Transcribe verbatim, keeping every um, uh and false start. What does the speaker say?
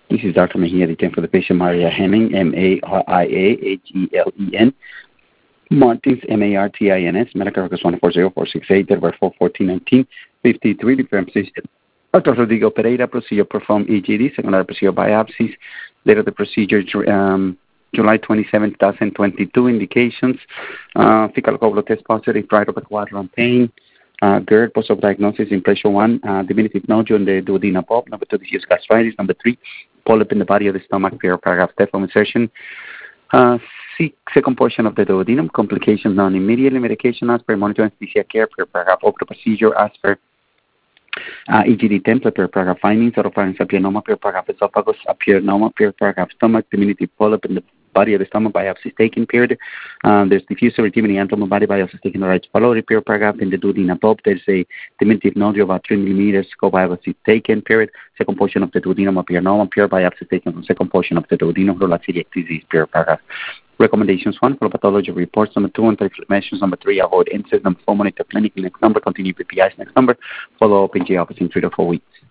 This is Doctor Mejia, the for the patient Maria Henning, M A R I A H E L E N. Martins, M A R T I N S, medical records one four zero four six eight, Delaware four fourteen nineteen fifty-three, different position. Doctor Rodrigo Pereira, procedure performed E G D, secondary procedure biopsies. Date of the procedure, um, July twenty-seventh, twenty twenty-two. Indications, uh, fecal ovular test positive, right upper quadrant pain, uh, GERD, post-op diagnosis, impression one, uh, diminutive nodule in the duodenal bulb. Number two, diffuse gastritis. Number three, polyp in the body of the stomach, paragraph steph insertion. Uh, second portion of the duodenum, complications non-immediately, medication as per, monitor anesthesia care per paragraph, open procedure as per, uh, E G D template per paragraph, findings, oropharynx apianoma per paragraph, esophagus, apianoma per paragraph, stomach, diminutive polyp in the body of the stomach, biopsy taken period. Um, there's diffuse erythema antoma body biopsy taken the right pylori per paragraph. In the duodenal bulb, there's a diminutive nodule about three millimeters, scope biopsy taken period. Second portion of the duodenum, apianoma, pure biopsy taken from second portion of the duodenum, celiac disease per paragraph. Recommendations: one, for pathology reports. Number two, anti-inflammations. Number three, avoid incest. Number four, monitor clinically. Next number, continue P P Is. Next number, follow up in G office in three to four weeks.